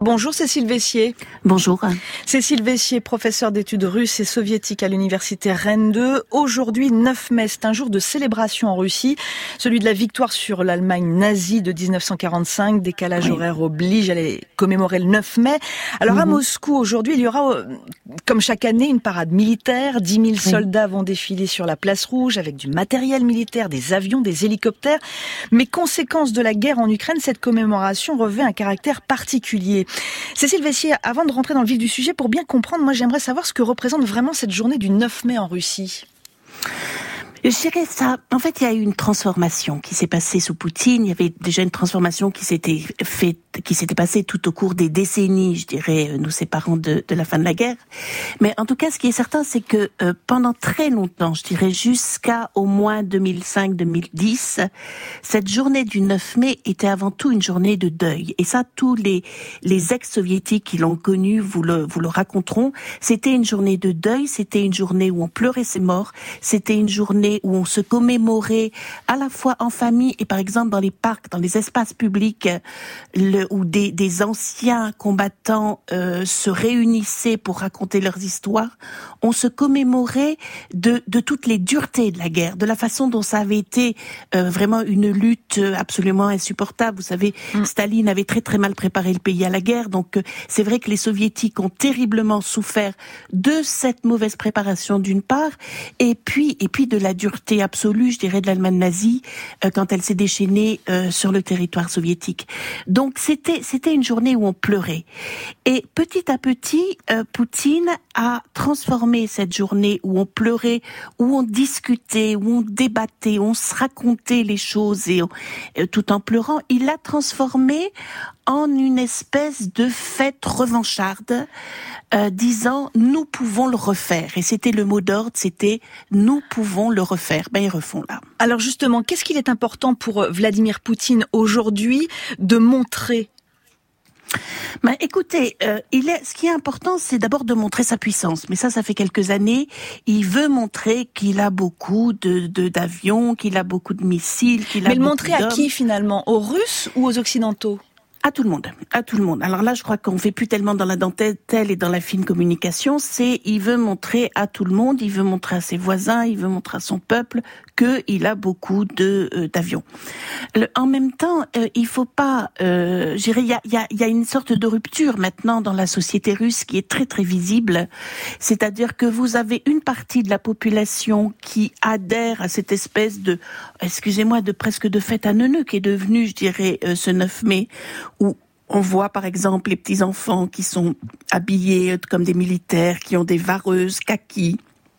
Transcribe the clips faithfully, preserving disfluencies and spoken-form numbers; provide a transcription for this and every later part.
Bonjour Cécile Vessier. Bonjour. Cécile Vessier, professeure d'études russes et soviétiques à l'université Rennes deux. Aujourd'hui, neuf mai, c'est un jour de célébration en Russie, celui de la victoire sur l'Allemagne nazie de dix-neuf cent quarante-cinq. Décalage oui. horaire oblige, elle est commémorée le neuf mai. Alors mmh. à Moscou, aujourd'hui, il y aura, comme chaque année, une parade militaire. dix mille oui. soldats vont défiler sur la place rouge avec du matériel militaire, des avions, des hélicoptères. Mais conséquence de la guerre en Ukraine, cette commémoration revêt un caractère particulier. Cécile Vessier, avant de rentrer dans le vif du sujet, pour bien comprendre, moi j'aimerais savoir ce que représente vraiment cette journée du neuf mai en Russie. Je dirais ça. En fait, il y a eu une transformation qui s'est passée sous Poutine. Il y avait déjà une transformation qui s'était faite, qui s'était passée tout au cours des décennies, je dirais, nous séparant de, de la fin de la guerre. Mais en tout cas, ce qui est certain, c'est que euh, pendant très longtemps, je dirais jusqu'à au moins deux mille cinq deux mille dix, cette journée du neuf mai était avant tout une journée de deuil. Et ça, tous les les ex-soviétiques qui l'ont connu vous le vous le raconteront. C'était une journée de deuil. C'était une journée où on pleurait ses morts. C'était une journée où on se commémorait à la fois en famille et par exemple dans les parcs, dans les espaces publics, le, où des, des anciens combattants euh, se réunissaient pour raconter leurs histoires. On se commémorait de, de toutes les duretés de la guerre, de la façon dont ça avait été euh, vraiment une lutte absolument insupportable. Vous savez, mmh. Staline avait très très mal préparé le pays à la guerre, donc euh, c'est vrai que les soviétiques ont terriblement souffert de cette mauvaise préparation d'une part, et puis et puis de la dureté absolue, je dirais, de l'Allemagne nazie euh, quand elle s'est déchaînée euh, sur le territoire soviétique. Donc c'était c'était une journée où on pleurait. Et petit à petit, euh, Poutine a transformé cette journée où on pleurait, où on discutait, où on débattait, où on se racontait les choses et on, euh, tout en pleurant, il l'a transformé en une espèce de fête revancharde, euh, disant « nous pouvons le refaire ». Et c'était le mot d'ordre, c'était « nous pouvons le refaire ». Ben, ils refont là. Alors justement, qu'est-ce qu'il est important pour Vladimir Poutine aujourd'hui de montrer ? Ben, écoutez, euh, il est, ce qui est important, c'est d'abord de montrer sa puissance. Mais ça, ça fait quelques années. Il veut montrer qu'il a beaucoup de, de d'avions, qu'il a beaucoup de missiles, qu'il a Mais le beaucoup montrer d'hommes. À qui finalement ? Aux Russes ou aux Occidentaux ? À tout le monde, à tout le monde. Alors là, je crois qu'on fait plus tellement dans la dentelle et dans la fine communication. C'est, il veut montrer à tout le monde, il veut montrer à ses voisins, il veut montrer à son peuple qu'il a beaucoup de euh, d'avions. Le, en même temps, euh, il faut pas, euh, je dirais, il y a, il y a, il y a une sorte de rupture maintenant dans la société russe qui est très très visible. C'est-à-dire que vous avez une partie de la population qui adhère à cette espèce de, excusez-moi, de presque de fête à neuneux qui est devenue, je dirais, euh, ce neuf mai. Où on voit par exemple les petits-enfants qui sont habillés comme des militaires, qui ont des vareuses kaki,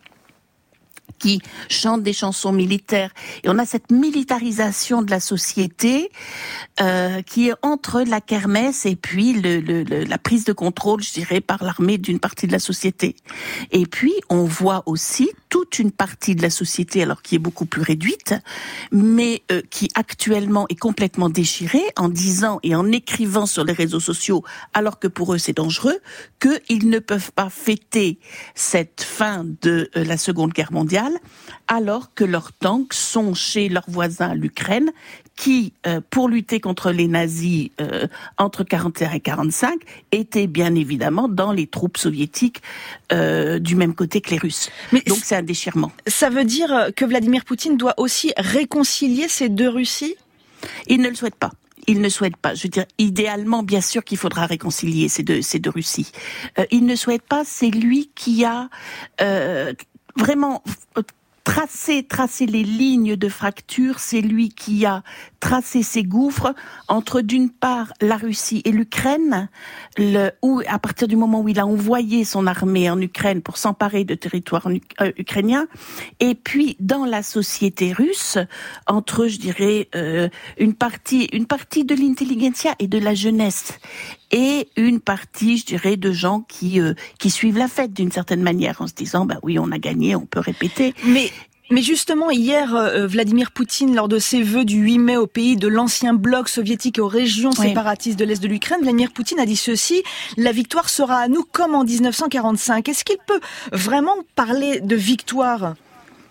qui chantent des chansons militaires. Et on a cette militarisation de la société euh, qui est entre la kermesse et puis le, le, le, la prise de contrôle, je dirais, par l'armée d'une partie de la société. Et puis, on voit aussi toute une partie de la société, alors qui est beaucoup plus réduite, mais euh, qui actuellement est complètement déchirée en disant et en écrivant sur les réseaux sociaux, alors que pour eux c'est dangereux, qu'ils ne peuvent pas fêter cette fin de euh, la Seconde Guerre mondiale, alors que leurs tanks sont chez leurs voisins l'Ukraine, qui, euh, pour lutter contre les nazis euh, entre quarante et un et quarante-cinq, étaient bien évidemment dans les troupes soviétiques euh, du même côté que les Russes. Mais donc c'est un déchirement. Ça veut dire que Vladimir Poutine doit aussi réconcilier ces deux Russies ? Il ne le souhaite pas. Il ne souhaite pas. Je veux dire, idéalement, bien sûr qu'il faudra réconcilier ces deux, ces deux Russies. Euh, il ne souhaite pas, c'est lui qui a euh, vraiment tracé, tracé les lignes de fracture, c'est lui qui a tracé ces gouffres entre d'une part la Russie et l'Ukraine, le, où à partir du moment où il a envoyé son armée en Ukraine pour s'emparer de territoires euh, ukrainiens, et puis dans la société russe, entre, je dirais, euh, une partie, une partie de l'intelligentsia et de la jeunesse, et une partie, je dirais, de gens qui euh, qui suivent la fête d'une certaine manière, en se disant, bah oui, on a gagné, on peut répéter. Mais Mais justement, hier, euh, Vladimir Poutine, lors de ses vœux du huit mai au pays de l'ancien bloc soviétique et aux régions oui. séparatistes de l'Est de l'Ukraine, Vladimir Poutine a dit ceci: la victoire sera à nous comme en dix-neuf cent quarante-cinq. Est-ce qu'il peut vraiment parler de victoire ?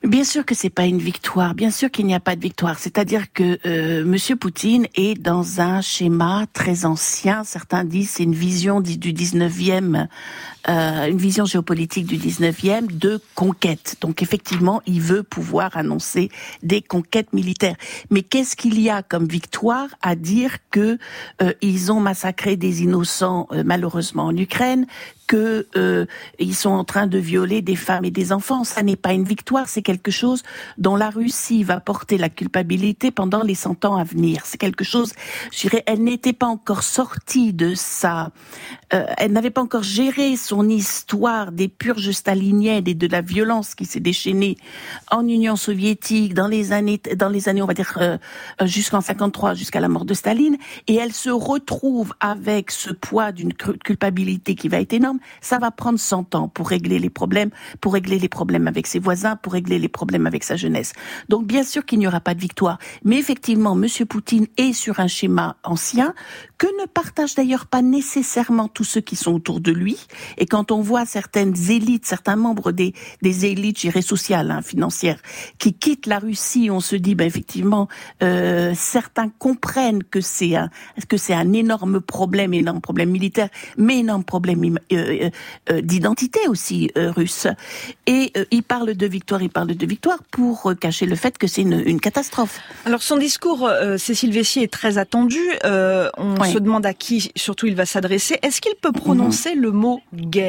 Bien sûr que c'est pas une victoire. Bien sûr qu'il n'y a pas de victoire. C'est-à-dire que euh, Monsieur Poutine est dans un schéma très ancien. Certains disent c'est une vision du dix-neuvième, euh, une vision géopolitique du dix-neuvième de conquête. Donc effectivement, il veut pouvoir annoncer des conquêtes militaires. Mais qu'est-ce qu'il y a comme victoire à dire que euh, ils ont massacré des innocents euh, malheureusement en Ukraine, que euh, ils sont en train de violer des femmes et des enfants? Ça n'est pas une victoire, c'est quelque chose dont la Russie va porter la culpabilité pendant les cent ans à venir. C'est quelque chose, je dirais, elle n'était pas encore sortie de sa, euh, elle n'avait pas encore géré son histoire des purges staliniennes et de la violence qui s'est déchaînée en Union soviétique dans les années, dans les années, on va dire euh, jusqu'en cinquante-trois, jusqu'à la mort de Staline, et elle se retrouve avec ce poids d'une culpabilité qui va être énorme. Ça va prendre cent ans pour régler les problèmes, pour régler les problèmes avec ses voisins, pour régler les problèmes avec sa jeunesse. Donc bien sûr qu'il n'y aura pas de victoire. Mais effectivement, Monsieur Poutine est sur un schéma ancien que ne partagent d'ailleurs pas nécessairement tous ceux qui sont autour de lui. Et quand on voit certaines élites, certains membres des, des élites, je dirais sociales, hein, financières, qui quittent la Russie, on se dit, ben effectivement, euh, certains comprennent que c'est un, que c'est un énorme problème, énorme problème militaire, mais énorme problème euh, euh, d'identité aussi euh, russe. Et euh, il parle de victoire, il parle de victoire pour euh, cacher le fait que c'est une, une catastrophe. Alors son discours, euh, Cécile Veissier, est très attendu. Euh, on oui. se demande à qui surtout il va s'adresser. Est-ce qu'il peut prononcer mmh. le mot guerre ?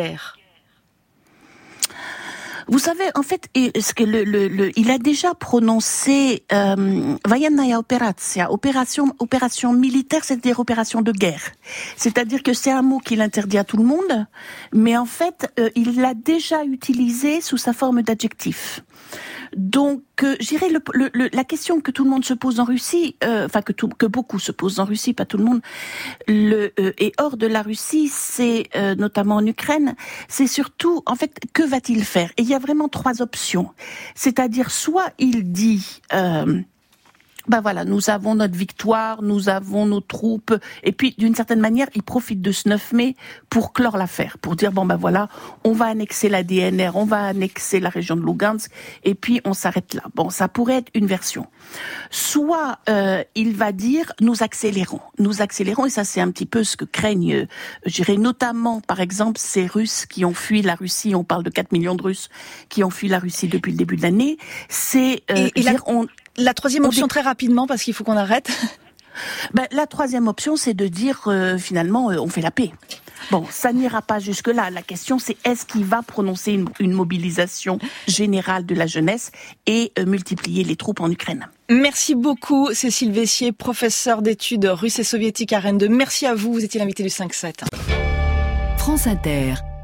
Vous savez, en fait, ce que le, le, le, il a déjà prononcé euh, Военная операция, opération, opération militaire, c'est-à-dire opération de guerre. C'est-à-dire que c'est un mot qu'il interdit à tout le monde, mais en fait, euh, il l'a déjà utilisé sous sa forme d'adjectif. Donc, euh, je dirais le, le, le, la question que tout le monde se pose en Russie, euh, enfin que, tout, que beaucoup se posent en Russie, pas tout le monde, le, euh, et hors de la Russie, c'est euh, notamment en Ukraine, c'est surtout, en fait, que va-t-il faire ? Et il y a vraiment trois options. C'est-à-dire, soit il dit... Euh, Ben voilà, nous avons notre victoire, nous avons nos troupes, et puis d'une certaine manière, il profite de ce neuf mai pour clore l'affaire, pour dire bon ben voilà, on va annexer la D N R, on va annexer la région de Lugansk, et puis on s'arrête là. Bon, ça pourrait être une version. Soit euh, il va dire nous accélérons, nous accélérons, et ça c'est un petit peu ce que craignent, euh, je dirais notamment par exemple ces Russes qui ont fui la Russie. On parle de quatre millions de Russes qui ont fui la Russie depuis le début de l'année. C'est euh, et, et dire la... on La troisième option, très rapidement, parce qu'il faut qu'on arrête. Ben, la troisième option, c'est de dire, euh, finalement, euh, on fait la paix. Bon, ça n'ira pas jusque-là. La question, c'est est-ce qu'il va prononcer une, une mobilisation générale de la jeunesse et euh, multiplier les troupes en Ukraine. Merci beaucoup, Cécile Veissier, professeure d'études russes et soviétiques à Rennes deux. Merci à vous, vous étiez l'invité du cinq sept. France Inter.